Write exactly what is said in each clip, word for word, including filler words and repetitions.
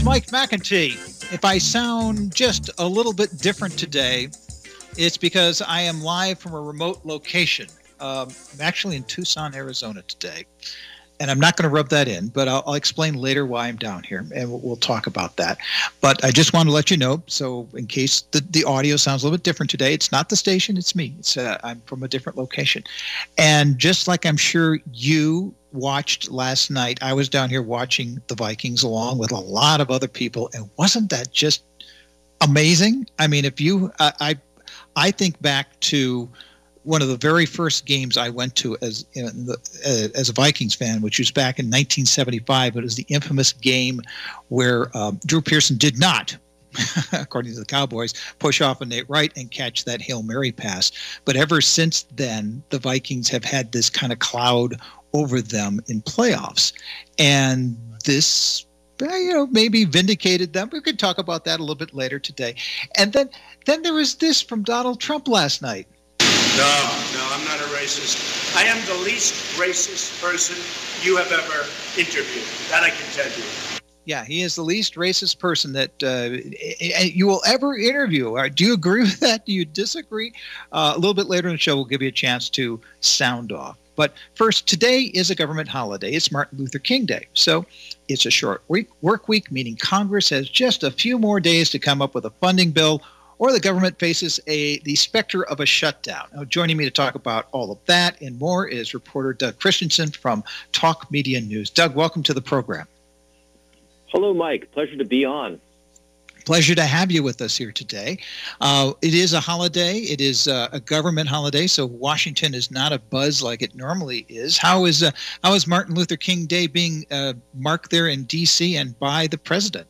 Mike McEntee. If I sound just a little bit different today, it's because I am live from a remote location. Um, I'm actually in Tucson, Arizona today, and I'm not going to rub that in, but I'll, I'll explain later why I'm down here, and we'll, we'll talk about that. But I just want to let you know, so in case the, the audio sounds a little bit different today, it's not the station, it's me. It's uh, I'm from a different location. And just like I'm sure you watched last night, I was down here watching the Vikings along with a lot of other people, and wasn't that just amazing? I mean, if you, uh, I, I think back to one of the very first games I went to as you know, the, uh, as a Vikings fan, which was back in nineteen seventy-five. It was the infamous game where um, Drew Pearson did not, according to the Cowboys, push off a Nate Wright and catch that Hail Mary pass. But ever since then, the Vikings have had this kind of cloud over them in playoffs. And this, you know, maybe vindicated them. We could talk about that a little bit later today. And then, then there was this from Donald Trump last night. No, no, I'm not a racist. I am the least racist person you have ever interviewed. That I can tell you. Yeah, he is the least racist person that uh, you will ever interview. Do you agree with that? Do you disagree? Uh, a little bit later in the show, we'll give you a chance to sound off. But first, today is a government holiday. It's Martin Luther King Day. So it's a short week, work week, meaning Congress has just a few more days to come up with a funding bill, or the government faces a the specter of a shutdown. Now, joining me to talk about all of that and more is reporter Doug Christensen from Talk Media News. Doug, welcome to the program. Hello, Mike. Pleasure to be on. Pleasure to have you with us here today. Uh, it is a holiday. It is uh, a government holiday, so Washington is not a buzz like it normally is. How is uh, how is Martin Luther King Day being uh, marked there in D C and by the president?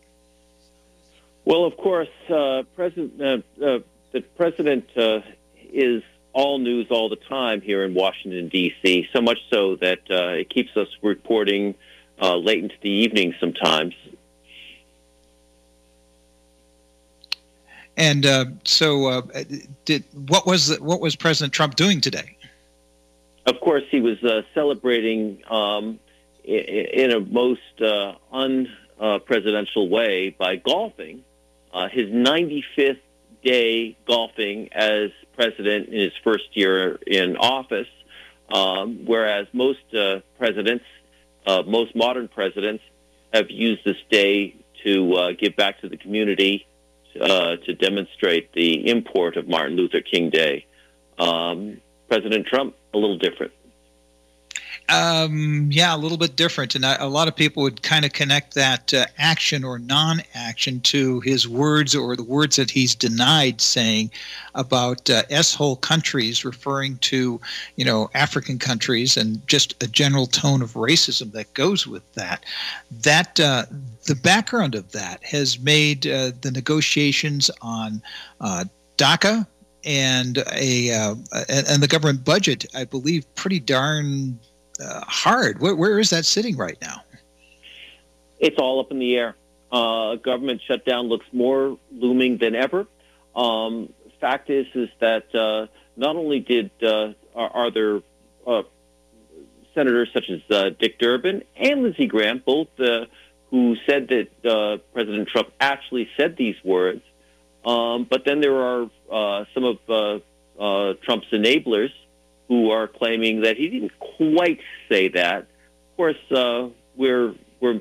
Well, of course, uh, President uh, uh, the president uh, is all news all the time here in Washington, D C, so much so that uh, it keeps us reporting uh, late into the evening sometimes. And uh, so, uh, did what was the, what was President Trump doing today? Of course, he was uh, celebrating um, in, in a most uh, unpresidential way by golfing. Uh, his ninety-fifth day golfing as president in his first year in office, um, whereas most uh, presidents, uh, most modern presidents, have used this day to uh, give back to the community, uh, to demonstrate the import of Martin Luther King Day. Um, President Trump, a little different. Um, yeah, a little bit different. And I, a lot of people would kind of connect that uh, action or non-action to his words or the words that he's denied saying about uh, S-hole countries, referring to, you know, African countries, and just a general tone of racism that goes with that. That uh, the background of that has made uh, the negotiations on uh, DACA and a uh, and, and the government budget, I believe, pretty darn Uh, hard. Where, where is that sitting right now? It's all up in the air. Uh, government shutdown looks more looming than ever. Um, fact is, is that uh, not only did uh, are, are there uh, senators such as uh, Dick Durbin and Lindsey Graham, both uh, who said that uh, President Trump actually said these words, um, but then there are uh, some of uh, uh, Trump's enablers who are claiming that he didn't quite say that. Of course, uh, we're we're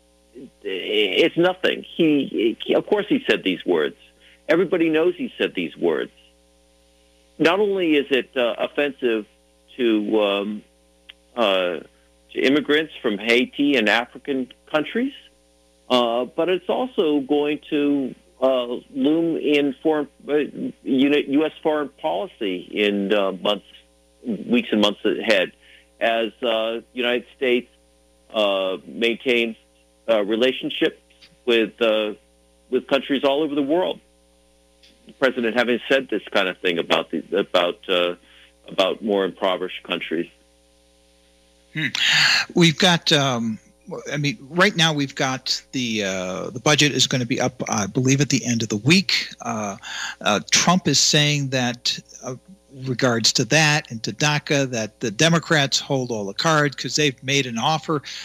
it's nothing. He, he, of course, he said these words. Everybody knows he said these words. Not only is it uh, offensive to um, uh, to immigrants from Haiti and African countries, uh, but it's also going to uh, loom in foreign uh, U S foreign policy in uh, months. weeks and months ahead, as uh, United States uh, maintains uh, relationships with uh, with countries all over the world. The president having said this kind of thing about the, about uh, about more impoverished countries. Hmm. We've got. Um I mean, right now we've got the uh, the budget is going to be up, I believe, at the end of the week. Uh, uh, Trump is saying that. Uh, regards to that and to DACA, that the Democrats hold all the cards because they've made an offer.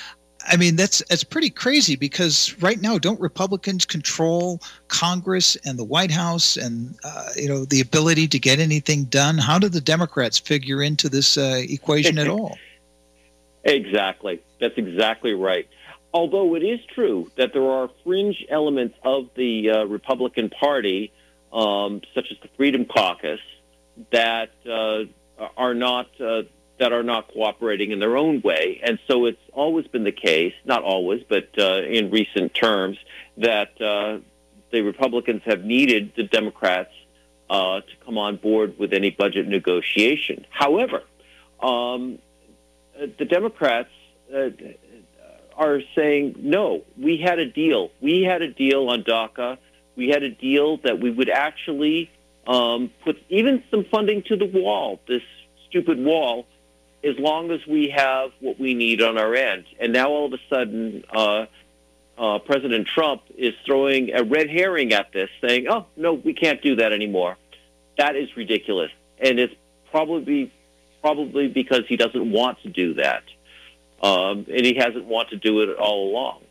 I mean, that's that's pretty crazy because right now, don't Republicans control Congress and the White House and, uh, you know, the ability to get anything done? How do the Democrats figure into this uh, equation at all? Exactly. That's exactly right. Although it is true that there are fringe elements of the uh, Republican Party, um, such as the Freedom Caucus, that uh, are not uh, that are not cooperating in their own way. And so it's always been the case, not always, but uh, in recent terms, that uh, the Republicans have needed the Democrats uh, to come on board with any budget negotiation. However, um, the Democrats uh, are saying, no, we had a deal. We had a deal on DACA. We had a deal that we would actually um, put even some funding to the wall, this stupid wall, as long as we have what we need on our end. And now all of a sudden, uh, uh, President Trump is throwing a red herring at this, saying, oh, no, we can't do that anymore. That is ridiculous. And it's probably probably because he doesn't want to do that. Um, and he hasn't wanted to do it all along.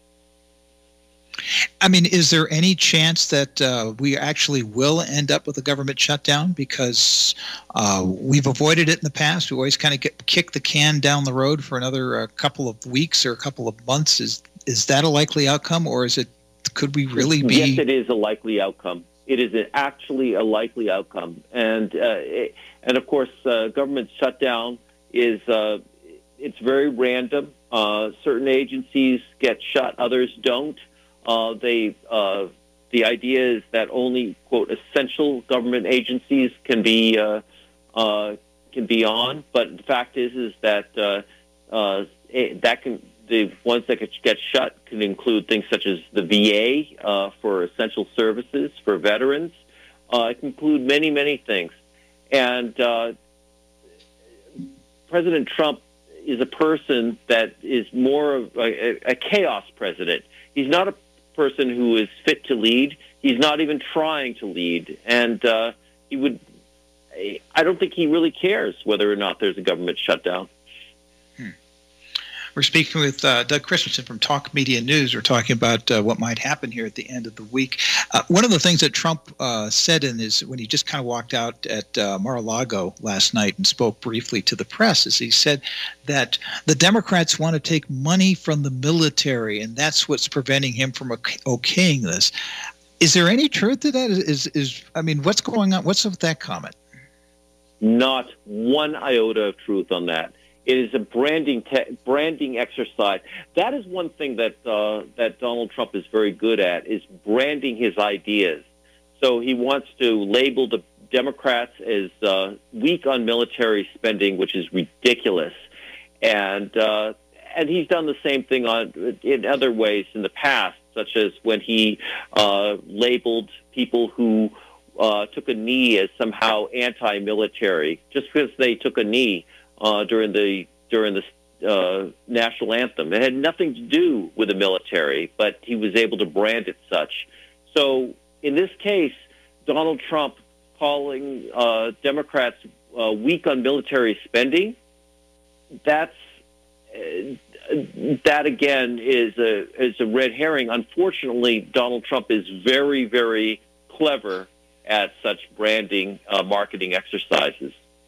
I mean, is there any chance that uh, we actually will end up with a government shutdown? Because uh, we've avoided it in the past. We always kind of get kick the can down the road for another uh, couple of weeks or a couple of months. Is is that a likely outcome, or is it? Could we really be? Yes, it is a likely outcome. It is actually a likely outcome, and uh, it, and of course, uh, government shutdown is uh, it's very random. Uh, certain agencies get shut, others don't. Uh, they, uh, the idea is that only, quote, essential government agencies can be uh, uh, can be on. But the fact is, is that uh, uh, that can the ones that get shut can include things such as the V A uh, for essential services for veterans. Uh, it can include many, many things. And uh, President Trump is a person that is more of a, a chaos president. He's not a person who is fit to lead. He's not even trying to lead. And uh, he would, I don't think he really cares whether or not there's a government shutdown. Hmm. We're speaking with uh, Doug Christensen from Talk Media News. We're talking about uh, what might happen here at the end of the week. Uh, one of the things that Trump uh, said in his, when he just kind of walked out at uh, Mar-a-Lago last night and spoke briefly to the press, is he said that the Democrats want to take money from the military, and that's what's preventing him from okaying this. Is there any truth to that? Is, is I mean, what's going on? What's with that comment? Not one iota of truth on that. It is a branding te- branding exercise. That is one thing that uh, that Donald Trump is very good at, is branding his ideas. So he wants to label the Democrats as uh, weak on military spending, which is ridiculous. And uh, and he's done the same thing on in other ways in the past, such as when he uh, labeled people who uh, took a knee as somehow anti-military just because they took a knee uh, during the during the uh, national anthem. It had nothing to do with the military, but he was able to brand it such. So in this case, Donald Trump calling uh, Democrats uh, weak on military spending, that's uh, that again is a is a red herring. Unfortunately, Donald Trump is very, very clever at such branding, uh, marketing exercises.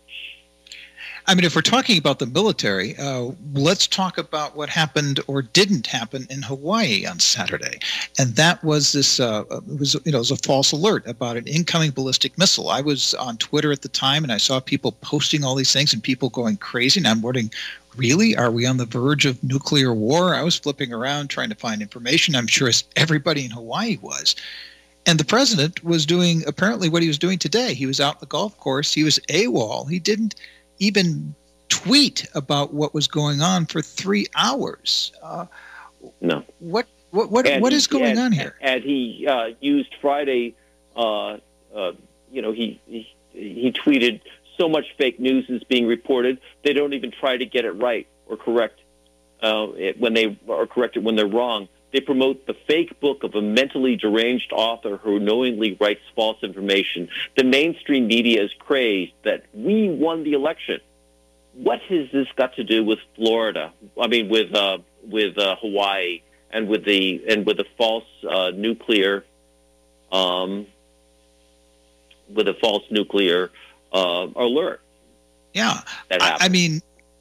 I mean, if we're talking about the military, uh, let's talk about what happened or didn't happen in Hawaii on Saturday, and that was this. Uh, it was you know it was a false alert about an incoming ballistic missile. I was on Twitter at the time, and I saw people posting all these things and people going crazy. And I'm wondering, really, are we on the verge of nuclear war? I was flipping around trying to find information. I'm sure everybody in Hawaii was. And the president was doing apparently what he was doing today. He was out on the golf course. He was AWOL. He didn't even tweet about what was going on for three hours. Uh, no. What what what, what he, is going and, on here? And he uh, used Friday. Uh, uh, you know, he, he he tweeted, "So much fake news is being reported. They don't even try to get it right or correct uh, it, when they or correct it when they're wrong. They promote the fake book of a mentally deranged author who knowingly writes false information. The mainstream media is crazed that we won the election." What has this got to do with Florida? I mean, with uh, with uh, Hawaii and with the and with the false uh, nuclear, um, with a false nuclear uh, alert. Yeah, that I, happened. I mean,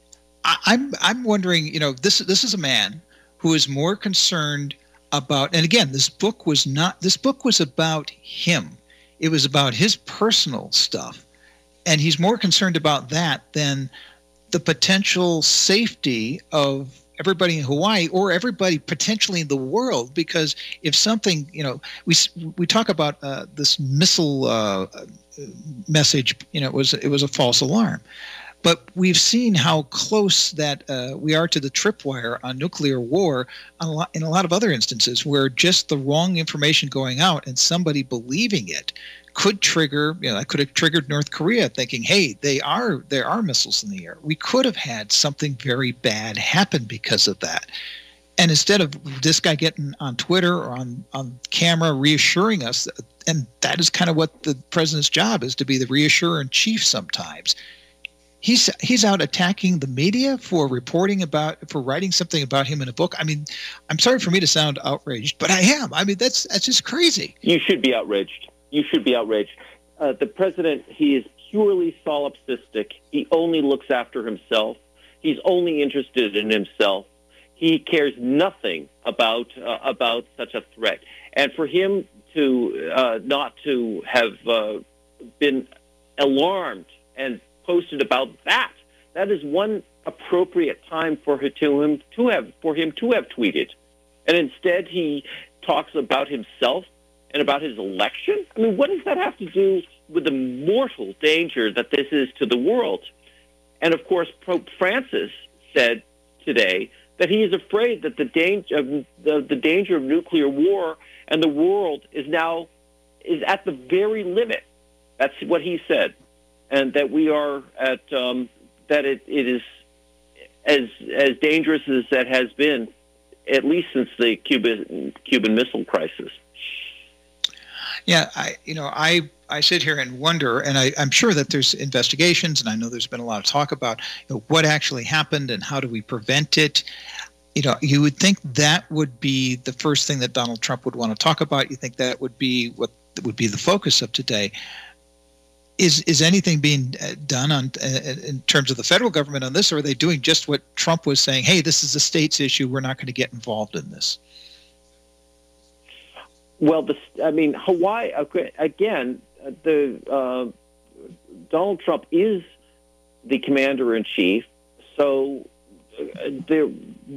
I, I'm I'm wondering. You know, this this is a man who is more concerned about. And again, this book was not. This book was about him. It was about his personal stuff, and he's more concerned about that than the potential safety of everybody in Hawaii or everybody potentially in the world. Because if something, you know, we we talk about uh, this missile uh, message, you know, it was it was a false alarm, but we've seen how close that uh, we are to the tripwire on nuclear war a lot, in a lot of other instances where just the wrong information going out and somebody believing it could trigger, you know, that could have triggered North Korea thinking, hey, they are, there are missiles in the air. We could have had something very bad happen because of that. And instead of this guy getting on Twitter or on, on camera reassuring us, and that is kind of what the president's job is, to be the reassurer in chief sometimes. He's he's out attacking the media for reporting about, for writing something about him in a book. I mean, I'm sorry for me to sound outraged, but I am. I mean, that's that's just crazy. You should be outraged. You should be outraged. Uh, the president, he is purely solipsistic. He only looks after himself. He's only interested in himself. He cares nothing about uh, about such a threat. And for him to uh, not to have uh, been alarmed and posted about that, that is one appropriate time for him to him to have for him to have tweeted. And instead, he talks about himself and about his election. I mean, what does that have to do with the mortal danger that this is to the world? And of course, Pope Francis said today that he is afraid that the danger of the, the danger of nuclear war and the world is now is at the very limit. That's what he said, and that we are at um, that it, it is as as dangerous as that has been, at least since the Cuban Cuban Missile Crisis. Yeah, I you know I I sit here and wonder, and I, I'm sure that there's investigations, and I know there's been a lot of talk about, you know, what actually happened and how do we prevent it. You know, you would think that would be the first thing that Donald Trump would want to talk about. You think that would be what would be the focus of today. Is is anything being done on uh, in terms of the federal government on this, or are they doing just what Trump was saying? Hey, this is a state's issue. We're not going to get involved in this. Well, the, I mean, Hawaii, again, the uh, Donald Trump is the commander-in-chief, so uh, there,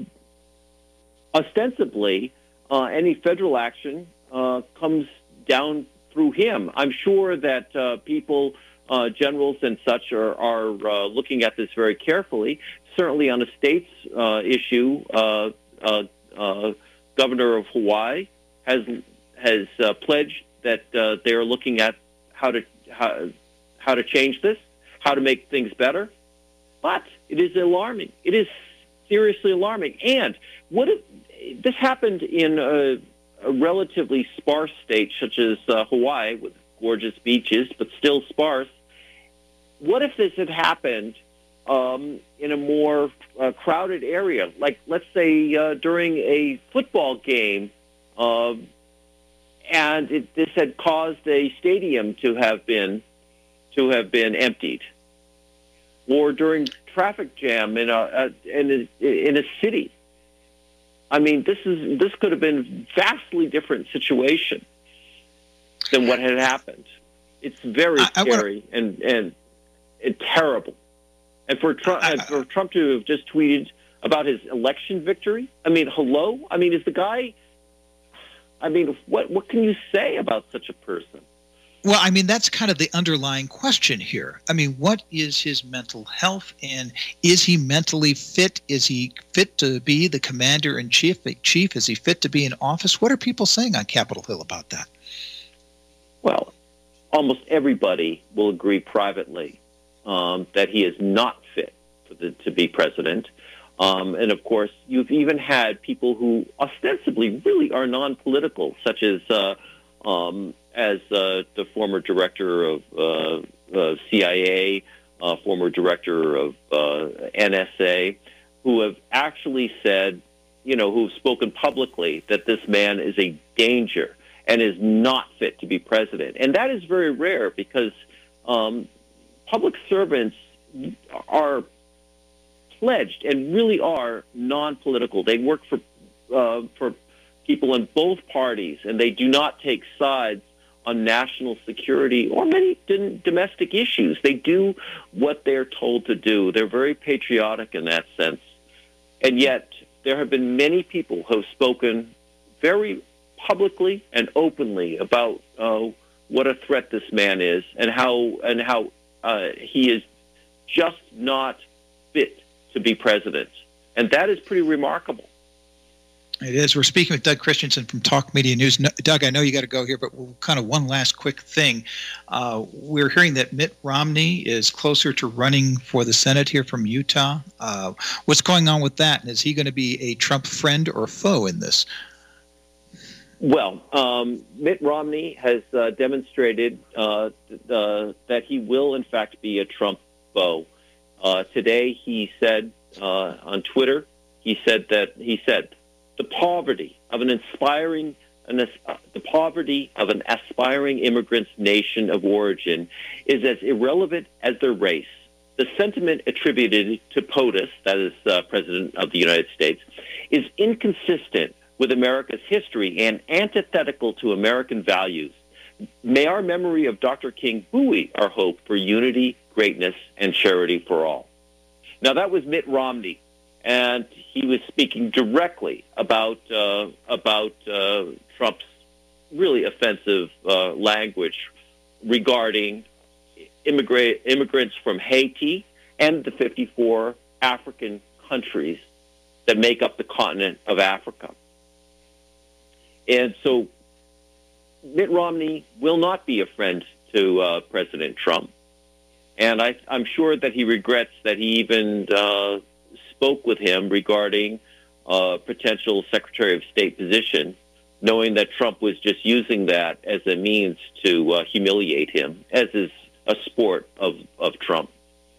ostensibly, uh, any federal action uh, comes down through him. I'm sure that uh, people, uh, generals and such, are, are uh, looking at this very carefully. Certainly on a state's uh, issue, uh, uh, uh, Governor of Hawaii has has uh, pledged that uh, they are looking at how to how, how to change this, how to make things better. But it is alarming. It is seriously alarming. And what if this happened in a, a relatively sparse state such as uh, Hawaii, with gorgeous beaches, but still sparse? What if this had happened um, in a more uh, crowded area, like let's say uh, during a football game? Uh, And it, this had caused a stadium to have been to have been emptied, or during traffic jam in a, a in a in a city. I mean, this is this could have been a vastly different situation than what had happened. It's very I, I scary wanna, and, and and terrible. And for Trump, I, I, and for Trump to have just tweeted about his election victory. I mean, hello. I mean, is the guy? I mean, what what can you say about such a person? Well, I mean, that's kind of the underlying question here. I mean, what is his mental health, and is he mentally fit? Is he fit to be the commander-in-chief? Chief, is he fit to be in office? What are people saying on Capitol Hill about that? Well, almost everybody will agree privately um, that he is not fit for the, to be president. Um, and, of course, you've even had people who ostensibly really are non-political, such as uh, um, as uh, the former director of uh, uh, C I A, uh, former director of uh, N S A, who have actually said, you know, who've spoken publicly that this man is a danger and is not fit to be president. And that is very rare because um, public servants are pledged and really are non-political. They work for uh, for people in both parties, and they do not take sides on national security or many domestic issues. They do what they're told to do. They're very patriotic in that sense. And yet, there have been many people who have spoken very publicly and openly about uh, what a threat this man is and how and how uh, he is just not fit to be president. And that is pretty remarkable. It is. We're speaking with Doug Christensen from Talk Media News. No, Doug, I know you got to go here, but we'll kind of one last quick thing. Uh, we're hearing that Mitt Romney is closer to running for the Senate here from Utah. Uh, what's going on with that? And is he going to be a Trump friend or foe in this? Well, um, Mitt Romney has uh, demonstrated uh, uh, that he will, in fact, be a Trump foe. Uh, today, he said uh, on Twitter, he said that he said the poverty of an inspiring, an, uh, the poverty of an aspiring immigrant's nation of origin is as irrelevant as their race. The sentiment attributed to POTUS, that is uh, President of the United States, is inconsistent with America's history and antithetical to American values. May our memory of Doctor King buoy our hope for unity, greatness, and charity for all. Now, that was Mitt Romney, and he was speaking directly about uh, about uh, Trump's really offensive uh, language regarding immigrant immigrants from Haiti and the fifty-four African countries that make up the continent of Africa. And so Mitt Romney will not be a friend to uh, President Trump. And I, I'm sure that he regrets that he even uh, spoke with him regarding a potential Secretary of State position, knowing that Trump was just using that as a means to uh, humiliate him, as is a sport of, of Trump.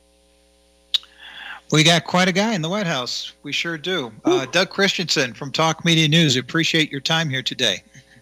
We got quite a guy in the White House. We sure do. Uh, Doug Christensen from Talk Media News. Appreciate your time here today.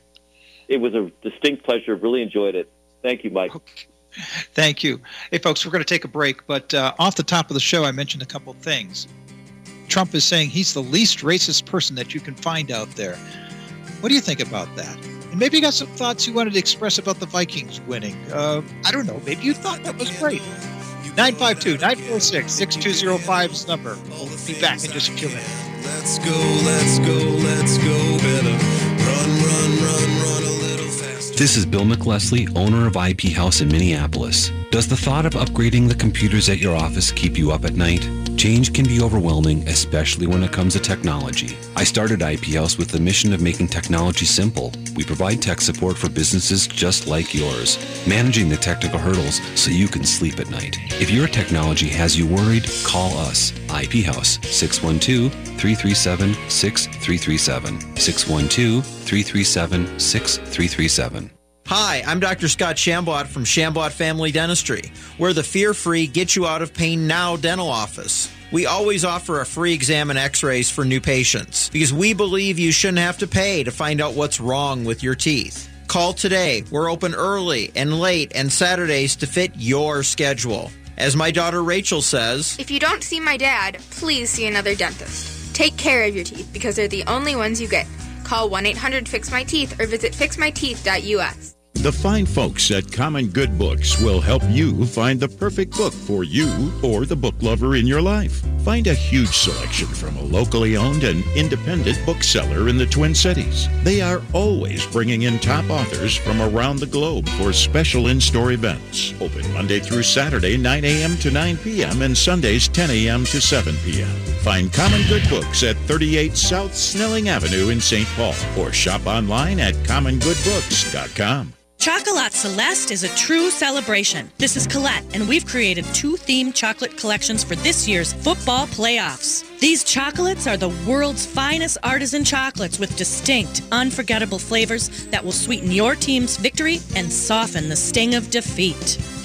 It was a distinct pleasure. Really enjoyed it. Thank you, Mike. Okay. Thank you. Hey, folks, we're going to take a break. But uh, off the top of the show, I mentioned a couple of things. Trump is saying he's the least racist person that you can find out there. What do you think about that? And maybe you got some thoughts you wanted to express about the Vikings winning. Uh, I don't know. Maybe you thought that was great. nine five two, nine four six, six two zero five is the number. We'll be back in just a few minutes. Let's go, let's go, let's go better. Run, run, run, run a little faster. This is Bill McLesley, owner of I P House in Minneapolis. Does the thought of upgrading the computers at your office keep you up at night? Change can be overwhelming, especially when it comes to technology. I started I P House with the mission of making technology simple. We provide tech support for businesses just like yours, managing the technical hurdles so you can sleep at night. If your technology has you worried, call us. I P House, six one two, three three seven, six three three seven, six one two, three three seven, six three three seven. Hi, I'm Doctor Scott Shambot from Shambot Family Dentistry. We're the fear-free, get-you-out-of-pain-now dental office. We always offer a free exam and x-rays for new patients because we believe you shouldn't have to pay to find out what's wrong with your teeth. Call today. We're open early and late and Saturdays to fit your schedule. As my daughter Rachel says, if you don't see my dad, please see another dentist. Take care of your teeth because they're the only ones you get. Call one eight hundred fix my teeth or visit fix my teeth dot U S. The fine folks at Common Good Books will help you find the perfect book for you or the book lover in your life. Find a huge selection from a locally owned and independent bookseller in the Twin Cities. They are always bringing in top authors from around the globe for special in-store events. Open Monday through Saturday, nine a.m. to nine p.m. and Sundays, ten a.m. to seven p.m. Find Common Good Books at thirty-eight South Snelling Avenue in Saint Paul or shop online at common good books dot com. Chocolat Celeste is a true celebration. This is Colette, and we've created two themed chocolate collections for this year's football playoffs. These chocolates are the world's finest artisan chocolates with distinct, unforgettable flavors that will sweeten your team's victory and soften the sting of defeat.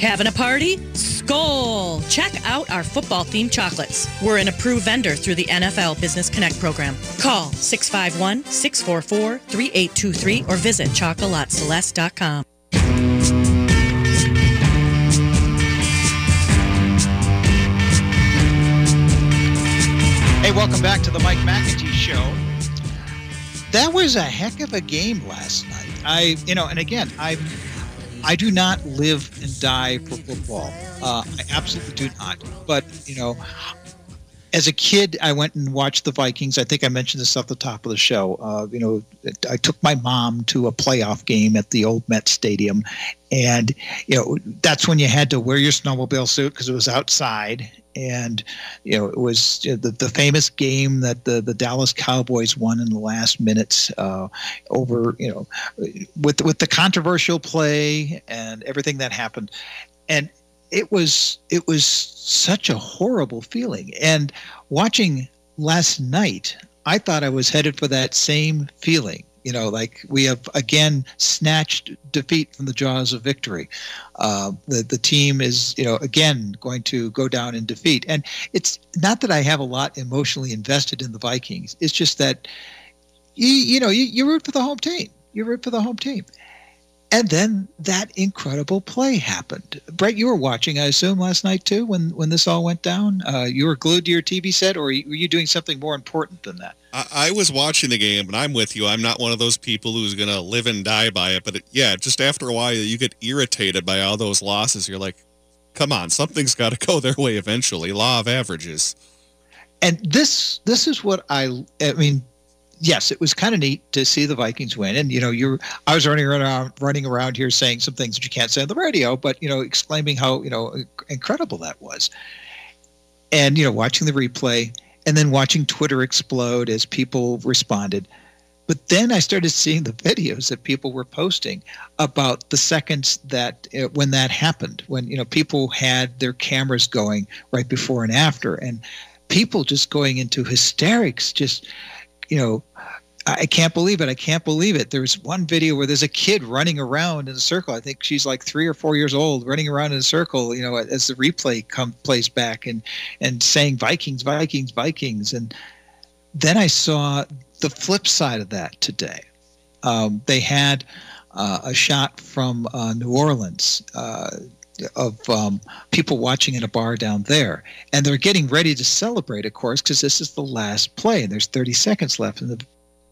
Having a party? Skol! Check out our football-themed chocolates. We're an approved vendor through the N F L Business Connect program. Call six five one, six four four, three eight two three or visit chocolat celeste dot com. Hey, welcome back to the Mike McEntee Show. That was a heck of a game last night. I, you know, and again, I, I do not live and die for football. Uh, I absolutely do not. But you know, as a kid, I went and watched the Vikings. I think I mentioned this off the top of the show. Uh, you know, I took my mom to a playoff game at the old Met Stadium, and you know, that's when you had to wear your snowmobile suit because it was outside. And, you know, it was you know, the, the famous game that the, the Dallas Cowboys won in the last minutes uh, over, you know, with, with the controversial play and everything that happened. And it was it was such a horrible feeling. And watching last night, I thought I was headed for that same feeling. You know, like we have, again, snatched defeat from the jaws of victory. Uh, the, the team is, you know, again, going to go down in defeat. And it's not that I have a lot emotionally invested in the Vikings. It's just that, you, you know, you, you root for the home team. You root for the home team. And then that incredible play happened. Brett, you were watching, I assume, last night, too, when, when this all went down? Uh, you were glued to your T V set, or were you doing something more important than that? I, I was watching the game, and I'm with you. I'm not one of those people who's going to live and die by it. But, it, yeah, just after a while, you get irritated by all those losses. You're like, come on, something's got to go their way eventually. Law of averages. And this this is what I – I mean – yes, it was kind of neat to see the Vikings win. And, you know, you're, I was running around, running around here saying some things that you can't say on the radio, but, you know, exclaiming how, you know, incredible that was. And, you know, watching the replay and then watching Twitter explode as people responded. But then I started seeing the videos that people were posting about the seconds that uh, when that happened, when, you know, people had their cameras going right before and after, and people just going into hysterics, just, you know, I can't believe it. I can't believe it. There's one video where there's a kid running around in a circle. I think she's like three or four years old, running around in a circle, you know, as the replay come, plays back and, and saying Vikings, Vikings, Vikings. And then I saw the flip side of that today. Um, they had uh, a shot from uh, New Orleans uh, of um, people watching in a bar down there. And they're getting ready to celebrate, of course, because this is the last play and there's thirty seconds left in the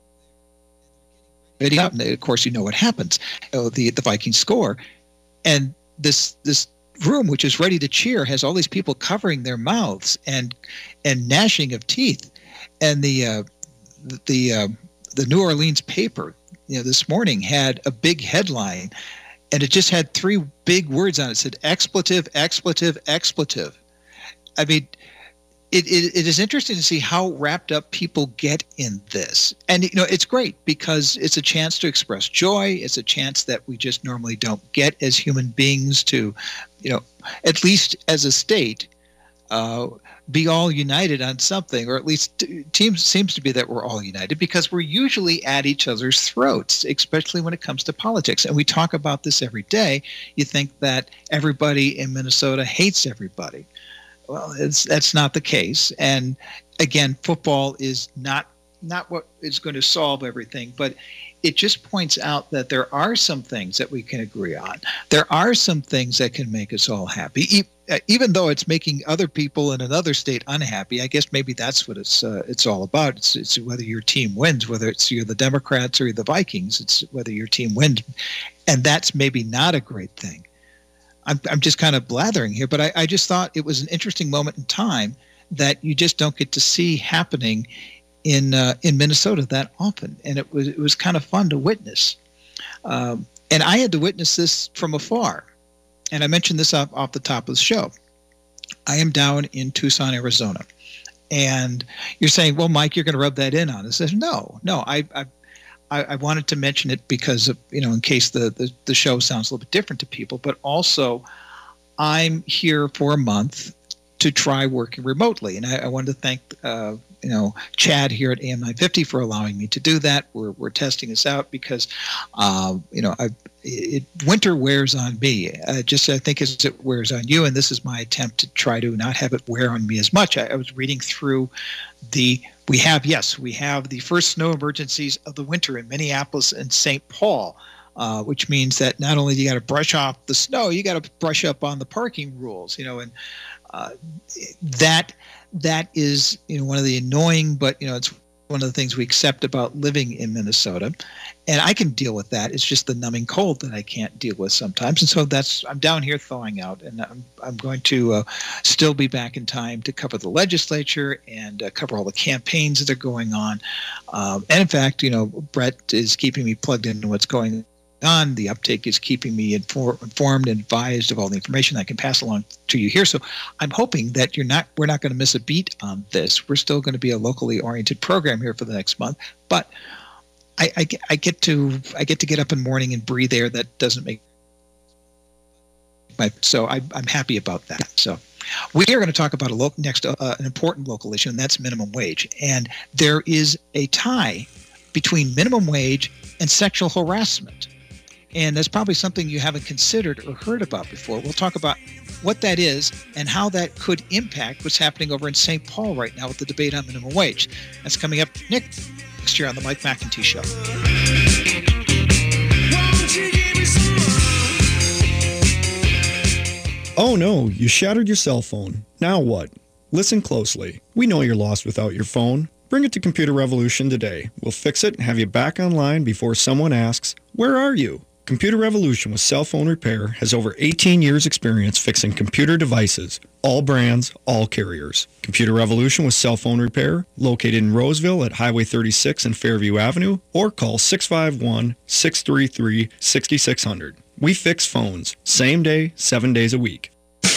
video. And of course, you know what happens. You know, the, the Vikings score. And this this room, which is ready to cheer, has all these people covering their mouths and and gnashing of teeth. And the uh, the uh, the New Orleans paper, you know, this morning had a big headline, and it just had three big words on it. It said expletive, expletive, expletive. I mean, it, it it is interesting to see how wrapped up people get in this. And, you know, it's great because it's a chance to express joy. It's a chance that we just normally don't get as human beings to, you know, at least as a state, uh, be all united on something, or at least teams seems to be that we're all united because we're usually at each other's throats, especially when it comes to politics. And we talk about this every day. You think that everybody in Minnesota hates everybody. Well, it's, that's not the case. And again, football is not not what is going to solve everything, but it just points out that there are some things that we can agree on. There are some things that can make us all happy, even though it's making other people in another state unhappy. I guess maybe that's what it's uh, it's all about. It's, it's whether your team wins, whether it's you're the Democrats or you're the Vikings. It's whether your team wins, and that's maybe not a great thing. I'm I'm just kind of blathering here, but I, I just thought it was an interesting moment in time that you just don't get to see happening in uh, in Minnesota that often, and it was it was kind of fun to witness. Um, and I had to witness this from afar. And I mentioned this off, off the top of the show. I am down in Tucson, Arizona, and you're saying, "Well, Mike, you're going to rub that in on us." I said, "No, no, I." I I, I wanted to mention it because of, you know, in case the, the, the show sounds a little bit different to people, but also I'm here for a month to try working remotely. And I, I wanted to thank uh, you know Chad here at A M nine fifty for allowing me to do that. We're we're testing this out because uh, you know I, it, winter wears on me. Uh, just I think as it wears on you, and this is my attempt to try to not have it wear on me as much. I, I was reading through the we have yes we have the first snow emergencies of the winter in Minneapolis and Saint Paul. Uh, which means that not only do you got to brush off the snow, you got to brush up on the parking rules, you know, and uh, that that is, you know, one of the annoying, but, you know, it's one of the things we accept about living in Minnesota. And I can deal with that. It's just the numbing cold that I can't deal with sometimes. And so that's, I'm down here thawing out, and I'm, I'm going to uh, still be back in time to cover the legislature and uh, cover all the campaigns that are going on. Um, and in fact, you know, Brett is keeping me plugged into what's going on. on. The uptake is keeping me infor- informed and advised of all the information I can pass along to you here. So I'm hoping that you're not, we're not going to miss a beat on this. We're still going to be a locally oriented program here for the next month, but I, I, I get to, I get to get up in the morning and breathe air that doesn't make my, so I, I'm happy about that. So we are going to talk about a local, next, uh, an important local issue, and that's minimum wage. And there is a tie between minimum wage and sexual harassment. And that's probably something you haven't considered or heard about before. We'll talk about what that is and how that could impact what's happening over in Saint Paul right now with the debate on minimum wage. That's coming up next year on the Mike McEntee Show. Oh no, you shattered your cell phone. Now what? Listen closely. We know you're lost without your phone. Bring it to Computer Revolution today. We'll fix it and have you back online before someone asks, "Where are you?" Computer Revolution with Cell Phone Repair has over eighteen years experience fixing computer devices, all brands, all carriers. Computer Revolution with Cell Phone Repair, located in Roseville at Highway thirty-six and Fairview Avenue, or call six five one, six three three, six six zero zero. We fix phones, same day, seven days a week.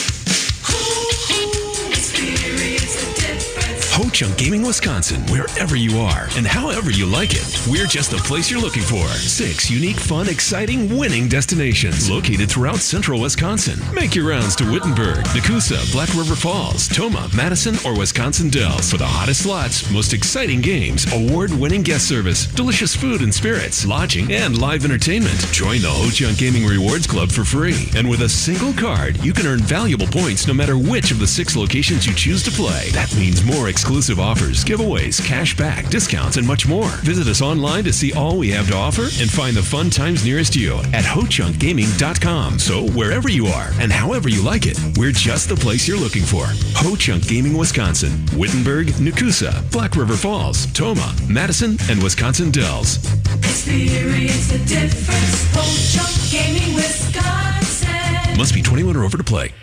Ho Chunk Gaming Wisconsin, wherever you are and however you like it, we're just the place you're looking for. Six unique, fun, exciting, winning destinations located throughout central Wisconsin. Make your rounds to Wittenberg, Nakusa, Black River Falls, Toma, Madison, or Wisconsin Dells for the hottest slots, most exciting games, award-winning guest service, delicious food and spirits, lodging, and live entertainment. Join the Ho Chunk Gaming Rewards Club for free. And with a single card, you can earn valuable points no matter which of the six locations you choose to play. That means more exclusive offers, giveaways, cash back, discounts, and much more. Visit us online to see all we have to offer and find the fun times nearest you at ho chunk gaming dot com. So wherever you are and however you like it, we're just the place you're looking for. Ho Chunk Gaming Wisconsin, Wittenberg, Nakusa, Black River Falls, Toma, Madison, and Wisconsin Dells. Experience the difference. Ho Chunk Gaming Wisconsin. Must be twenty-one or over to play.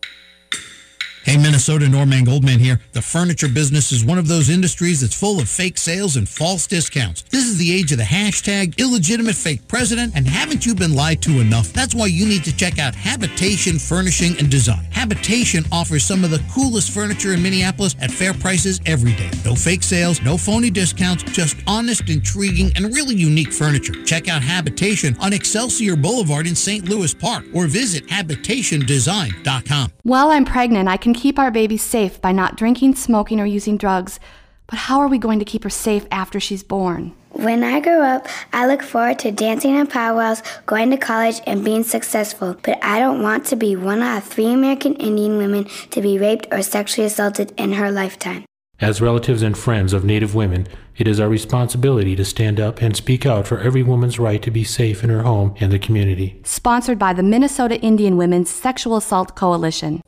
Hey, Minnesota, Norman Goldman here. The furniture business is one of those industries that's full of fake sales and false discounts. This is the age of the hashtag illegitimate fake president, and haven't you been lied to enough? That's why you need to check out Habitation Furnishing and Design. Habitation offers some of the coolest furniture in Minneapolis at fair prices every day. No fake sales, no phony discounts, just honest, intriguing, and really unique furniture. Check out Habitation on Excelsior Boulevard in Saint Louis Park or visit habitation design dot com. While I'm pregnant, I can keep our baby safe by not drinking, smoking, or using drugs. But how are we going to keep her safe after she's born? When I grow up, I look forward to dancing in powwows, going to college, and being successful. But I don't want to be one out of three American Indian women to be raped or sexually assaulted in her lifetime. As relatives and friends of Native women, it is our responsibility to stand up and speak out for every woman's right to be safe in her home and the community. Sponsored by the Minnesota Indian Women's Sexual Assault Coalition.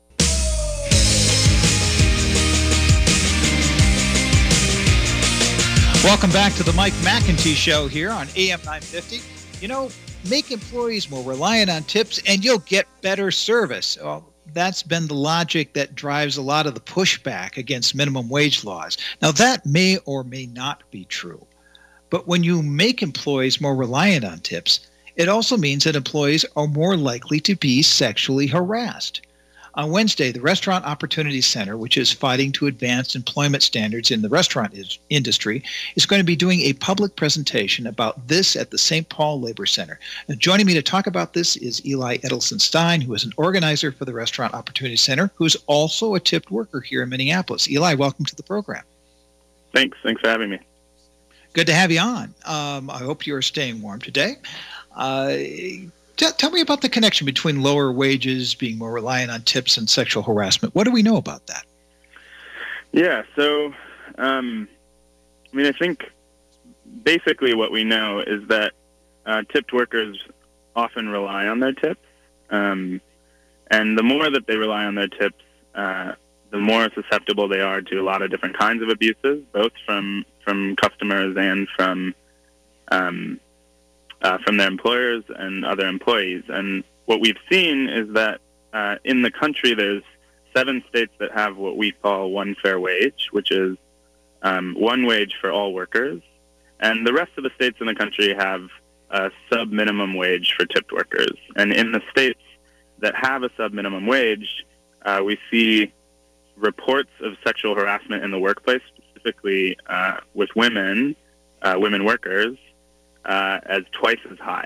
Welcome back to the Mike McEntee Show here on A M nine fifty. You know, make employees more reliant on tips and you'll get better service. Well, that's been the logic that drives a lot of the pushback against minimum wage laws. Now, that may or may not be true. But when you make employees more reliant on tips, it also means that employees are more likely to be sexually harassed. On Wednesday, the Restaurant Opportunity Center, which is fighting to advance employment standards in the restaurant is, industry, is going to be doing a public presentation about this at the Saint Paul Labor Center. And joining me to talk about this is Eli Edelson Stein, who is an organizer for the Restaurant Opportunity Center, who is also a tipped worker here in Minneapolis. Eli, welcome to the program. Thanks. Thanks for having me. Good to have you on. Um, I hope you're staying warm today. Uh, T- tell me about the connection between lower wages, being more reliant on tips, and sexual harassment. What do we know about that? Yeah, so, um, I mean, I think basically what we know is that uh, tipped workers often rely on their tips. Um, and the more that they rely on their tips, uh, the more susceptible they are to a lot of different kinds of abuses, both from, from customers and from um Uh, from their employers and other employees. And what we've seen is that uh, in the country, there's seven states that have what we call one fair wage, which is um, one wage for all workers. And the rest of the states in the country have a sub-minimum wage for tipped workers. And in the states that have a sub-minimum wage, uh, we see reports of sexual harassment in the workplace, specifically uh, with women, uh, women workers, Uh, as twice as high.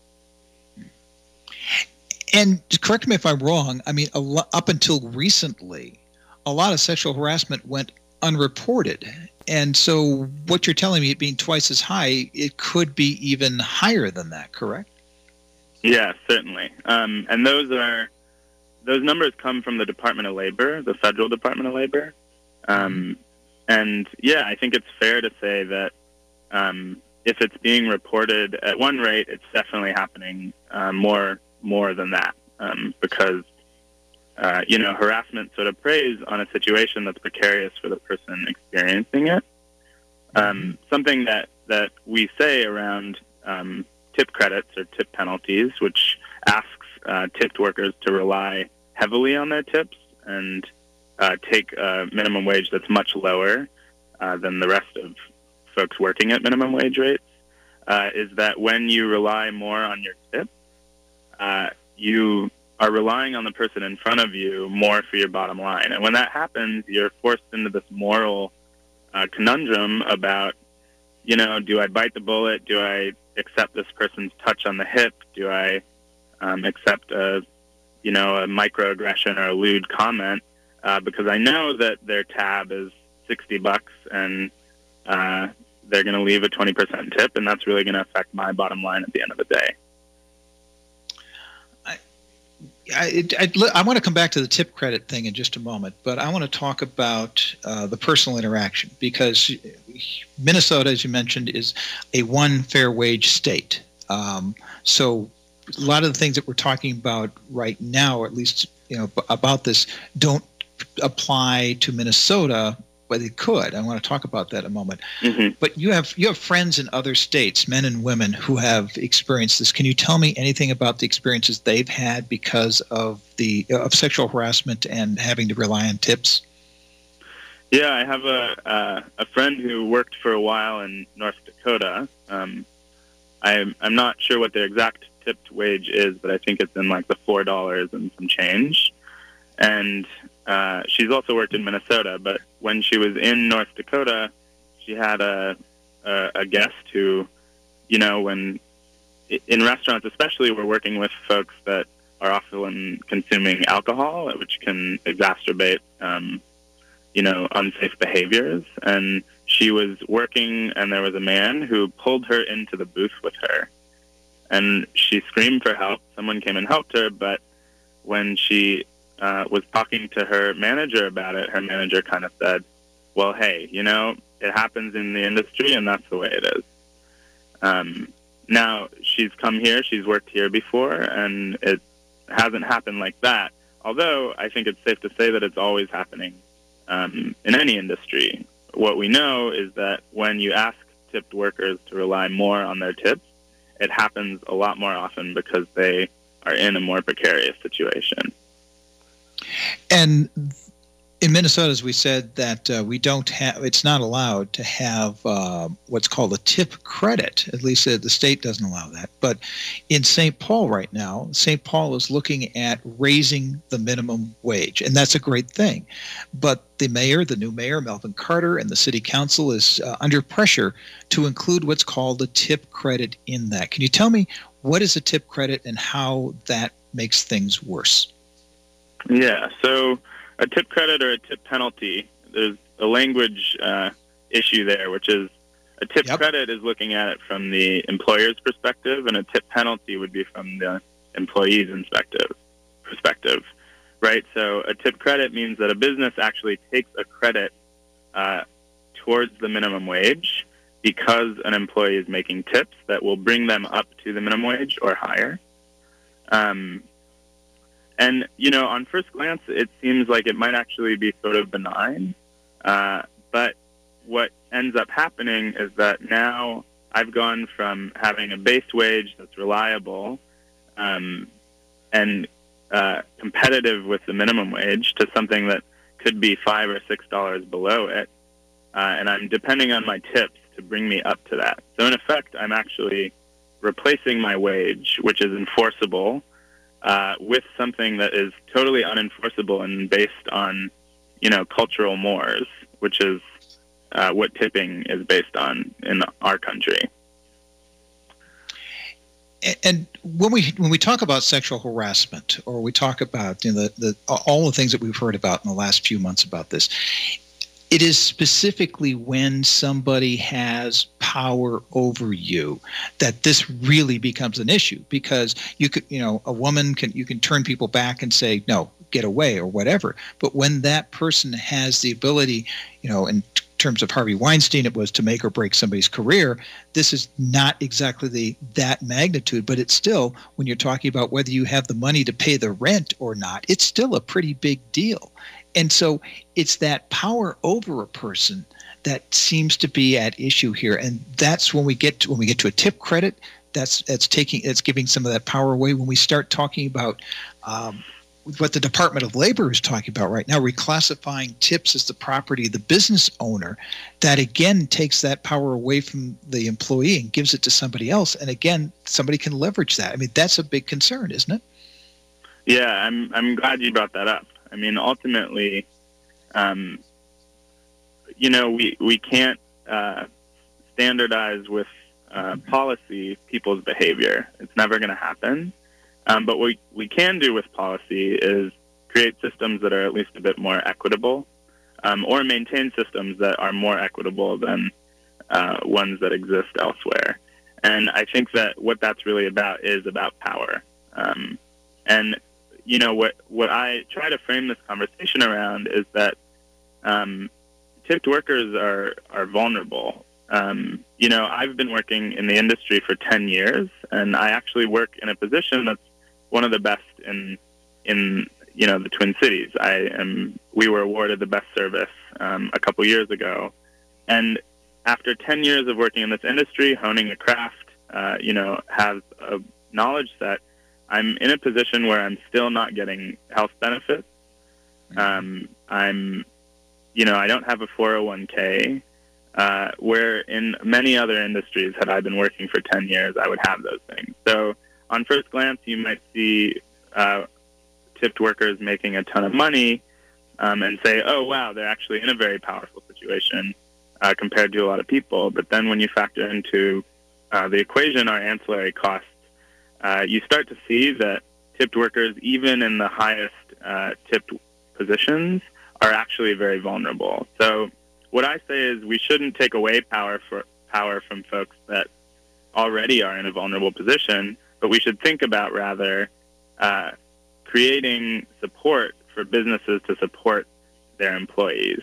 And correct me if I'm wrong, I mean, a lo- up until recently, a lot of sexual harassment went unreported. And so what you're telling me, it being twice as high, it could be even higher than that, correct? Yeah, certainly. Um, and those are those numbers come from the Department of Labor, the federal Department of Labor. Um, and yeah, I think it's fair to say that um, if it's being reported at one rate, it's definitely happening uh, more more than that, um, because uh, you know harassment sort of preys on a situation that's precarious for the person experiencing it. Um, something that that we say around um, tip credits or tip penalties, which asks uh, tipped workers to rely heavily on their tips and uh, take a minimum wage that's much lower uh, than the rest of folks working at minimum wage rates, uh, is that when you rely more on your tip, uh, you are relying on the person in front of you more for your bottom line. And when that happens, you're forced into this moral uh, conundrum about, you know, do I bite the bullet? Do I accept this person's touch on the hip? Do I um, accept a, you know, a microaggression or a lewd comment? Uh, because I know that their tab is sixty bucks and uh, they're going to leave a twenty percent tip, and that's really going to affect my bottom line at the end of the day. I, I, I, I want to come back to the tip credit thing in just a moment, but I want to talk about uh, the personal interaction, because Minnesota, as you mentioned, is a one fair wage state. Um, so a lot of the things that we're talking about right now, or at least you know about this, don't apply to Minnesota. But they could. I want to talk about that in a moment. Mm-hmm. But you have you have friends in other states, men and women, who have experienced this. Can you tell me anything about the experiences they've had because of the of sexual harassment and having to rely on tips? Yeah, I have a uh, a friend who worked for a while in North Dakota. Um, I'm I'm not sure what their exact tipped wage is, but I think it's in like the four dollars and some change. And uh, she's also worked in Minnesota, but when she was in North Dakota, she had a, a a guest who, you know, when in restaurants especially, we're working with folks that are often consuming alcohol, which can exacerbate, um, you know, unsafe behaviors. And she was working, and there was a man who pulled her into the booth with her, and she screamed for help. Someone came and helped her, but when she Uh, was talking to her manager about it, her manager kind of said, well, hey, you know, it happens in the industry and that's the way it is. Um, now, she's come here, she's worked here before, and it hasn't happened like that. Although I think it's safe to say that it's always happening um, in any industry. What we know is that when you ask tipped workers to rely more on their tips, it happens a lot more often because they are in a more precarious situation. And in Minnesota, as we said, that uh, we don't have, it's not allowed to have uh, what's called a tip credit. At least uh, the state doesn't allow that. But in Saint Paul right now, Saint Paul is looking at raising the minimum wage, and that's a great thing. But the mayor, the new mayor, Melvin Carter, and the city council is uh, under pressure to include what's called a tip credit in that. Can you tell me what is a tip credit and how that makes things worse? Yeah, so a tip credit or a tip penalty, there's a language uh, issue there, which is a tip yep. credit is looking at it from the employer's perspective, and a tip penalty would be from the employee's perspective, right? So a tip credit means that a business actually takes a credit uh, towards the minimum wage because an employee is making tips that will bring them up to the minimum wage or higher. Um, And, you know, on first glance, it seems like it might actually be sort of benign. Uh, but what ends up happening is that now I've gone from having a base wage that's reliable um, and uh, competitive with the minimum wage to something that could be five or six dollars below it. Uh, and I'm depending on my tips to bring me up to that. So, in effect, I'm actually replacing my wage, which is enforceable, Uh, with something that is totally unenforceable and based on, you know, cultural mores, which is uh, what tipping is based on in our country. And, and when we when we talk about sexual harassment, or we talk about, you know, the, the all the things that we've heard about in the last few months about this, it is specifically when somebody has power over you that this really becomes an issue, because you could, you know, a woman can, you can turn people back and say, no, get away or whatever. But when that person has the ability, you know, in terms of Harvey Weinstein, it was to make or break somebody's career. This is not exactly the that magnitude, but it's still, when you're talking about whether you have the money to pay the rent or not, it's still a pretty big deal. And so it's that power over a person that seems to be at issue here, and that's when we get to when we get to a tip credit. That's that's taking it's giving some of that power away. When we start talking about um, what the Department of Labor is talking about right now, reclassifying tips as the property of the business owner, that again takes that power away from the employee and gives it to somebody else. And again, somebody can leverage that. I mean, that's a big concern, isn't it? Yeah, I'm I'm glad you brought that up. I mean, ultimately, um, you know, we, we can't uh, standardize with uh, policy people's behavior. It's never going to happen. Um, but what we, we can do with policy is create systems that are at least a bit more equitable, um, or maintain systems that are more equitable than uh, ones that exist elsewhere. And I think that what that's really about is about power. Um, and You know, what, what I try to frame this conversation around is that um, tipped workers are, are vulnerable. Um, you know, I've been working in the industry for ten years, and I actually work in a position that's one of the best in, in you know, the Twin Cities. I am. We were awarded the best service um, a couple years ago. And after ten years of working in this industry, honing a craft, uh, you know, have a knowledge set, I'm in a position where I'm still not getting health benefits. Um, I'm, you know, I don't have a four oh one k, uh, where in many other industries, had I been working for ten years, I would have those things. So on first glance, you might see uh, tipped workers making a ton of money um, and say, oh, wow, they're actually in a very powerful situation uh, compared to a lot of people. But then when you factor into uh, the equation our ancillary costs, Uh, you start to see that tipped workers, even in the highest uh, tipped positions, are actually very vulnerable. So what I say is we shouldn't take away power for power from folks that already are in a vulnerable position, but we should think about rather uh, creating support for businesses to support their employees.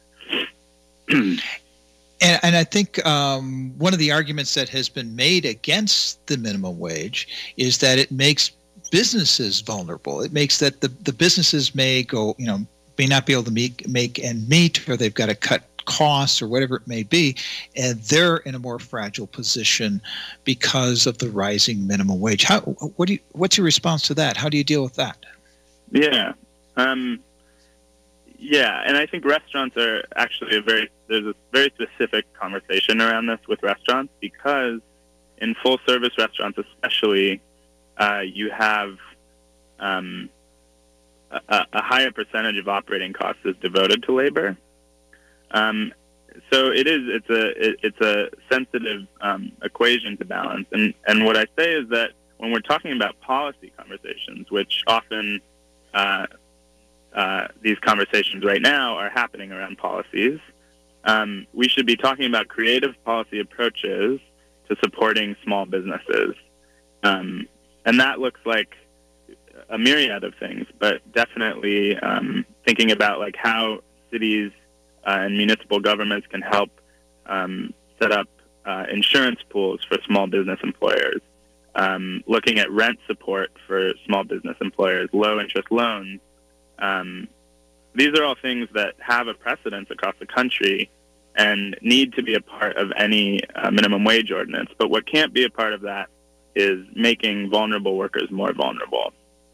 And, and I think um, one of the arguments that has been made against the minimum wage is that it makes businesses vulnerable. It makes that the, the businesses may go, you know, may not be able to make, make end meet, or they've got to cut costs or whatever it may be, and they're in a more fragile position because of the rising minimum wage. How, what do you, what's your response to that? How do you deal with that? Yeah. Um, Yeah, and I think restaurants are actually a very, there's a very specific conversation around this with restaurants, because in full-service restaurants especially, uh, you have um, a, a higher percentage of operating costs is devoted to labor. Um, so it is, it's a, it, it's a sensitive um, equation to balance. And, and what I say is that when we're talking about policy conversations, which often uh, uh, these conversations right now are happening around policies, um, we should be talking about creative policy approaches to supporting small businesses. Um, and that looks like a myriad of things, but definitely um, thinking about like how cities uh, and municipal governments can help um, set up uh, insurance pools for small business employers, um, looking at rent support for small business employers, low interest loans. Um, these are all things that have a precedence across the country and need to be a part of any uh, minimum wage ordinance. But what can't be a part of that is making vulnerable workers more vulnerable.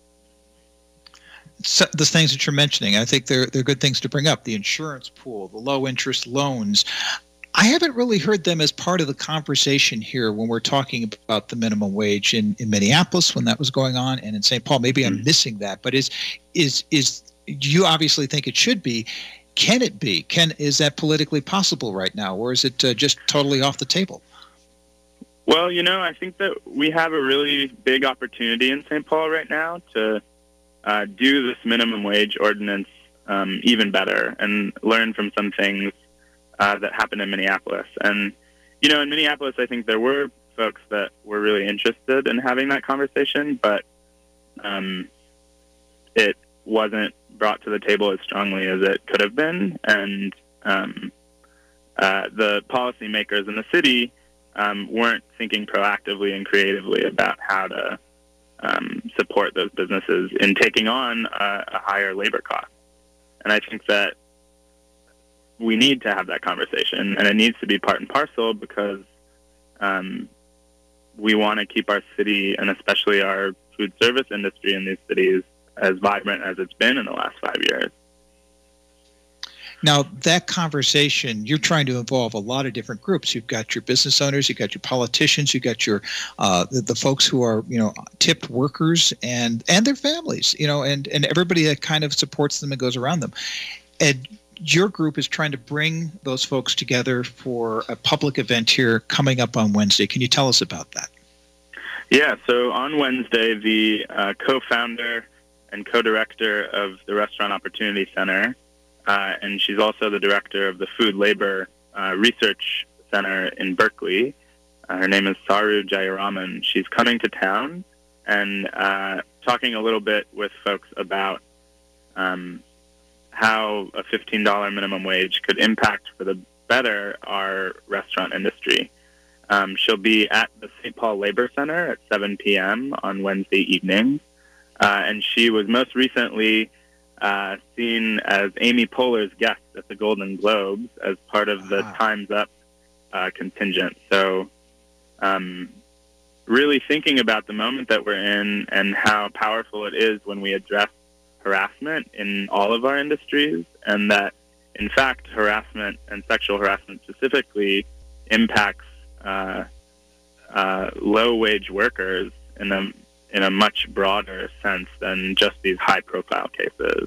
So the things that you're mentioning, I think they're they're good things to bring up. The insurance pool, the low interest loans. I haven't really heard them as part of the conversation here when we're talking about the minimum wage in, in Minneapolis when that was going on, and in Saint Paul. Maybe I'm missing that, but is is is you obviously think it should be. Can it be? Can is that politically possible right now, or is it uh, just totally off the table? Well, you know, I think that we have a really big opportunity in Saint Paul right now to uh, do this minimum wage ordinance um, even better and learn from some things uh, that happened in Minneapolis. And, you know, in Minneapolis, I think there were folks that were really interested in having that conversation, but um, it wasn't brought to the table as strongly as it could have been. And um, uh, the policymakers in the city um, weren't thinking proactively and creatively about how to um, support those businesses in taking on a, a higher labor cost. And I think that we need to have that conversation, and it needs to be part and parcel because um, we want to keep our city, and especially our food service industry in these cities, as vibrant as it's been in the last five years. Now, that conversation, you're trying to involve a lot of different groups. You've got your business owners, you've got your politicians, you've got your uh, the, the folks who are, you know, tipped workers and and their families, you know, and, and everybody that kind of supports them and goes around them. And your group is trying to bring those folks together for a public event here coming up on Wednesday. Can you tell us about that? Yeah, so on Wednesday, the uh, co-founder and co-director of the Restaurant Opportunity Center, uh, and she's also the director of the Food Labor uh, Research Center in Berkeley. Uh, her name is Saru Jayaraman. She's coming to town and uh, talking a little bit with folks about um, how a fifteen dollars minimum wage could impact for the better our restaurant industry. Um, she'll be at the Saint Paul Labor Center at seven p.m. on Wednesday evening. Uh, and she was most recently uh, seen as Amy Poehler's guest at the Golden Globes as part of the ah. Time's Up uh, contingent. So um, really thinking about the moment that we're in and how powerful it is when we address harassment in all of our industries, and that, in fact, harassment and sexual harassment specifically impacts uh, uh, low-wage workers in a in a much broader sense than just these high-profile cases.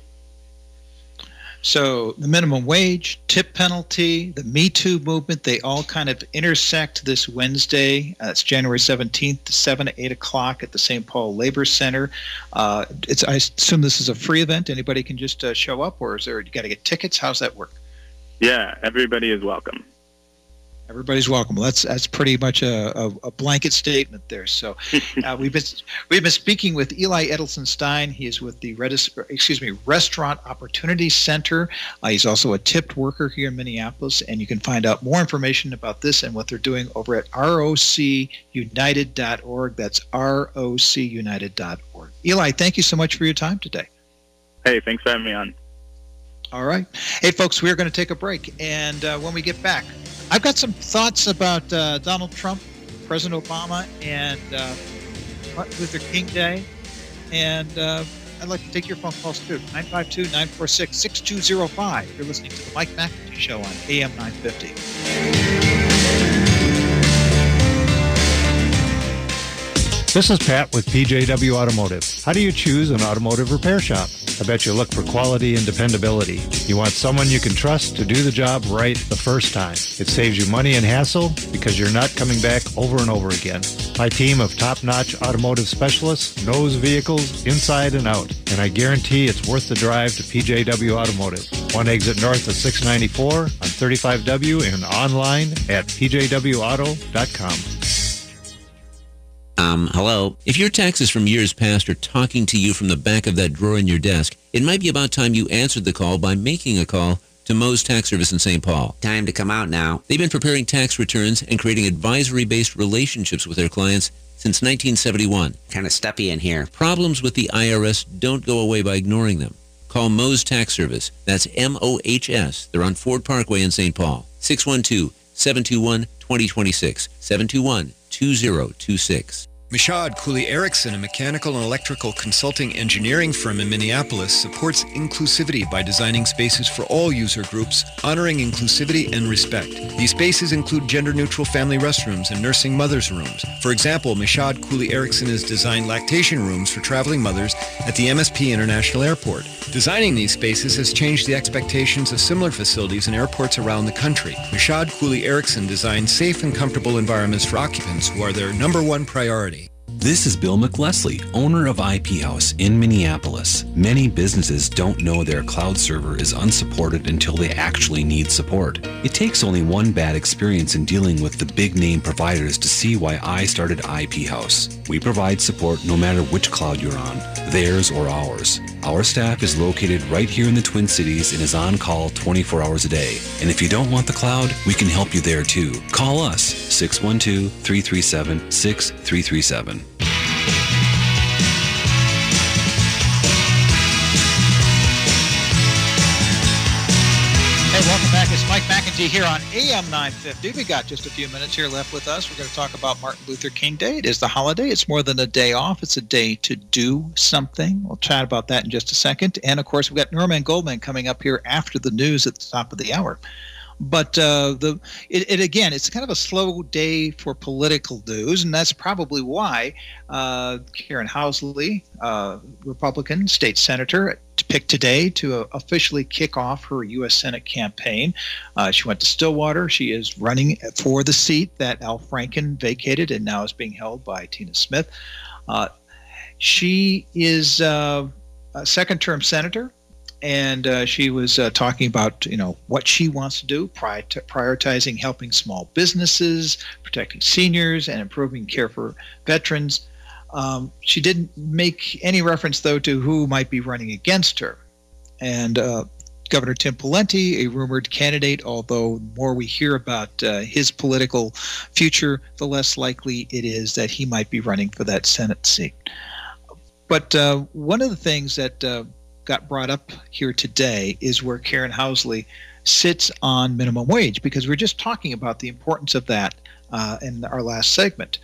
So the minimum wage, tip penalty, the Me Too movement, they all kind of intersect this Wednesday. Uh, it's January seventeenth, seven to eight o'clock at the Saint Paul Labor Center. Uh, it's, I assume this is a free event. Anybody can just uh, show up, or is there, you got to get tickets? How's that work? Yeah, everybody is welcome. Everybody's welcome. Well, that's that's pretty much a, a, a blanket statement there. So uh, we've been we've been speaking with Eli Edelson Stein. He is with the Redis, excuse me Restaurant Opportunity Center. Uh, he's also a tipped worker here in Minneapolis, and you can find out more information about this and what they're doing over at R O C united dot org. That's R O C united dot org. Eli, thank you so much for your time today. Hey, thanks for having me on. All right. Hey, folks, we're going to take a break, and uh, when we get back, I've got some thoughts about uh, Donald Trump, President Obama, and uh, Martin Luther King Day, and uh, I'd like to take your phone calls too. nine five two, nine four six, six two zero five. You're listening to the Mike McEntee Show on A M nine fifty. This is Pat with P J W Automotive. How do you choose an automotive repair shop? I bet you look for quality and dependability. You want someone you can trust to do the job right the first time. It saves you money and hassle because you're not coming back over and over again. My team of top-notch automotive specialists knows vehicles inside and out, and I guarantee it's worth the drive to P J W Automotive. One exit north of six ninety-four on thirty-five W and online at p j w auto dot com. Um, hello? If your taxes from years past are talking to you from the back of that drawer in your desk, it might be about time you answered the call by making a call to Moe's Tax Service in Saint Paul. Time to come out now. They've been preparing tax returns and creating advisory-based relationships with their clients since nineteen seventy-one. Kind of stuffy in here. Problems with the I R S don't go away by ignoring them. Call Moe's Tax Service. That's M O H S. They're on Ford Parkway in Saint Paul. six one two, seven two one, two zero two six. seven two one, two zero two six. Mishad Cooley Erickson, a mechanical and electrical consulting engineering firm in Minneapolis, supports inclusivity by designing spaces for all user groups, honoring inclusivity and respect. These spaces include gender-neutral family restrooms and nursing mothers' rooms. For example, Mishad Cooley Erickson has designed lactation rooms for traveling mothers at the M S P International Airport. Designing these spaces has changed the expectations of similar facilities in airports around the country. Mishad Cooley Erickson designs safe and comfortable environments for occupants who are their number one priority. This is Bill McLesley, owner of I P House in Minneapolis. Many businesses don't know their cloud server is unsupported until they actually need support. It takes only one bad experience in dealing with the big name providers to see why I started I P House. We provide support no matter which cloud you're on, theirs or ours. Our staff is located right here in the Twin Cities and is on call twenty-four hours a day. And if you don't want the cloud, we can help you there too. Call us, six one two, three three seven, six three three seven. Hey, welcome back. It's Mike McEntee here on A M nine fifty. We got just a few minutes here left with us. We're going to talk about Martin Luther King Day. It is the holiday. It's more than a day off. It's a day to do something. We'll chat about that in just a second. And, of course, we've got Norman Goldman coming up here after the news at the top of the hour. But uh, the it, it again, it's kind of a slow day for political news, and that's probably why uh, Karen Housley, uh, Republican state senator, picked today to uh, officially kick off her U S Senate campaign. Uh, she went to Stillwater. She is running for the seat that Al Franken vacated and now is being held by Tina Smith. Uh, she is uh, a second-term senator. And uh, she was uh, talking about, you know, what she wants to do, pri- prioritizing helping small businesses, protecting seniors, and improving care for veterans. Um, she didn't make any reference, though, to who might be running against her. And uh, Governor Tim Pawlenty, a rumored candidate, although the more we hear about uh, his political future, the less likely it is that he might be running for that Senate seat. But uh, one of the things that uh, got brought up here today is where Karen Housley sits on minimum wage, because we're just talking about the importance of that uh, in our last segment.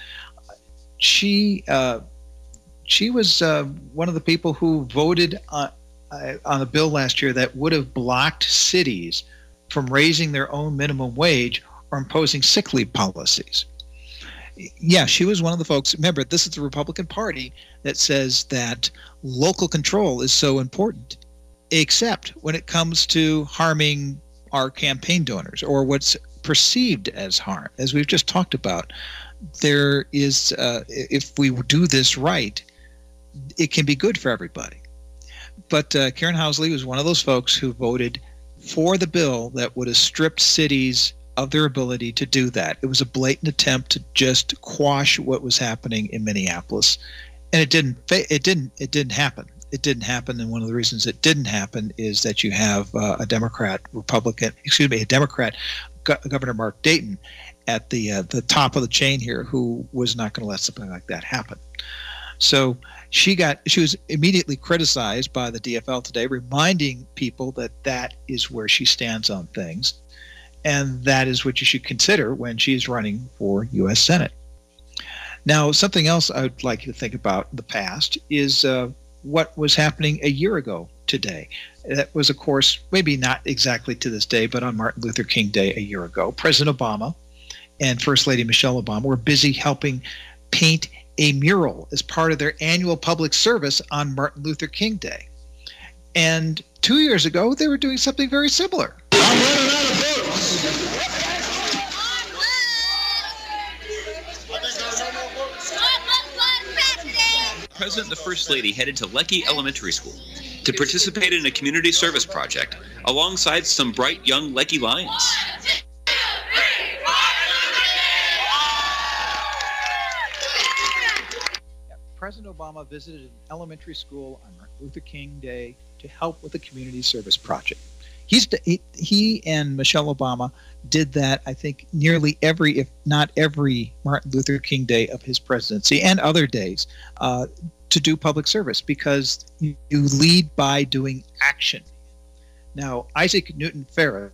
She uh, she was uh, one of the people who voted on, uh, on a bill last year that would have blocked cities from raising their own minimum wage or imposing sick leave policies. Yeah, she was one of the folks. Remember, this is the Republican Party that says that local control is so important, except when it comes to harming our campaign donors or what's perceived as harm. As we've just talked about, there is, uh, if we do this right, it can be good for everybody. But uh, Karen Housley was one of those folks who voted for the bill that would have stripped cities of their ability to do that. It was a blatant attempt to just quash what was happening in Minneapolis, and it didn't. It didn't. It didn't happen. It didn't happen, and one of the reasons it didn't happen is that you have uh, a Democrat, Republican, excuse me, a Democrat, Go- Governor Mark Dayton, at the uh, the top of the chain here, who was not going to let something like that happen. So she got. She was immediately criticized by the D F L today, reminding people that that is where she stands on things. And that is what you should consider when she's running for U S Senate. Now, something else I would like you to think about in the past is uh, what was happening a year ago today. That was, of course, maybe not exactly to this day, but on Martin Luther King Day a year ago, President Obama and First Lady Michelle Obama were busy helping paint a mural as part of their annual public service on Martin Luther King Day. And two years ago, they were doing something very similar. The President and the First Lady headed to Leckie Elementary School to participate in a community service project alongside some bright young Leckie Lions. President Obama visited an elementary school on Martin Luther King Day to help with a community service project. He's he, he and Michelle Obama did that, I think, nearly every, if not every, Martin Luther King Day of his presidency and other days uh, to do public service, because you, you lead by doing action. Now, Isaac Newton Ferris,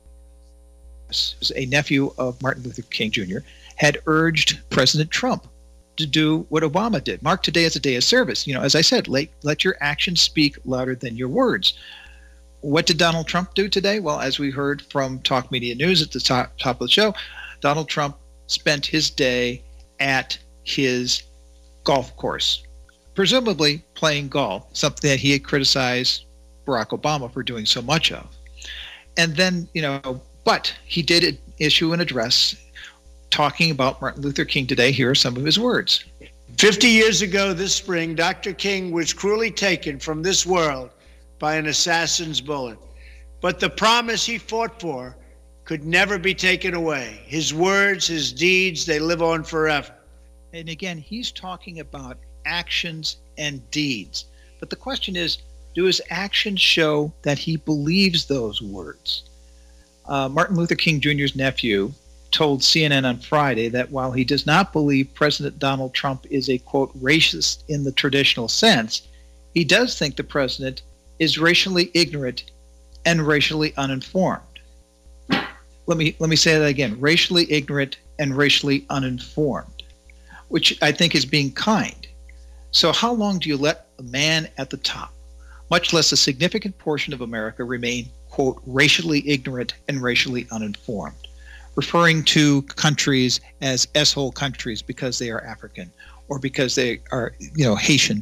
a nephew of Martin Luther King Junior, had urged President Trump to do what Obama did. Mark today as a day of service. You know, as I said, let, let your actions speak louder than your words. What did Donald Trump do today? Well, as we heard from Talk Media News at the top, top of the show, Donald Trump spent his day at his golf course, presumably playing golf, something that he had criticized Barack Obama for doing so much of. And then, you know, but he did issue an address talking about Martin Luther King today. Here are some of his words. Fifty years ago this spring, Doctor King was cruelly taken from this world by an assassin's bullet. But the promise he fought for could never be taken away. His words, his deeds, they live on forever. And again, he's talking about actions and deeds. But the question is, do his actions show that he believes those words? Uh, Martin Luther King Junior's nephew told C N N on Friday that while he does not believe President Donald Trump is a, quote, racist in the traditional sense, he does think the president is racially ignorant and racially uninformed. Let me let me say that again, racially ignorant and racially uninformed, which I think is being kind. So how long do you let a man at the top, much less a significant portion of America, remain, quote, racially ignorant and racially uninformed, referring to countries as S-hole countries because they are African or because they are, you know, Haitian?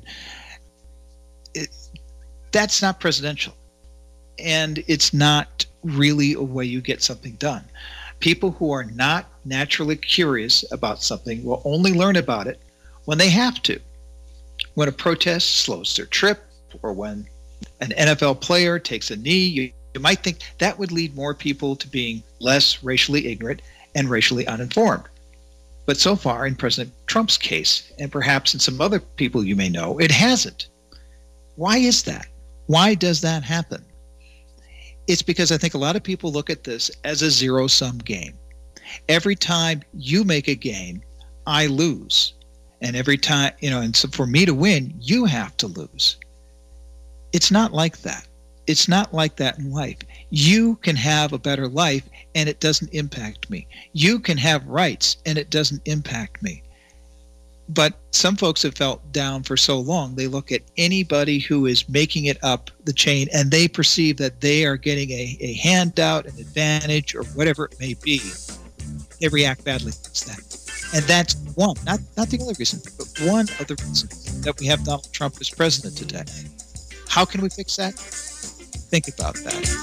It, that's not presidential. And it's not really a way you get something done. People who are not naturally curious about something will only learn about it when they have to. When a protest slows their trip, or when an N F L player takes a knee, you, you might think that would lead more people to being less racially ignorant and racially uninformed. But so far, in President Trump's case, and perhaps in some other people you may know, it hasn't. Why is that? Why does that happen? It's because I think a lot of people look at this as a zero-sum game. Every time you make a gain, I lose. And every time, you know, and so for me to win, you have to lose. It's not like that. It's not like that in life. You can have a better life and it doesn't impact me. You can have rights and it doesn't impact me. But some folks have felt down for so long, they look at anybody who is making it up the chain and they perceive that they are getting a, a handout, an advantage, or whatever it may be. They react badly against that. And that's one, not, not the only reason, but one of the reasons that we have Donald Trump as president today. How can we fix that? Think about that.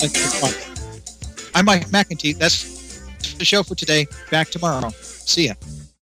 Because I'm Mike McEntee. That's the show for today. Back tomorrow. See ya.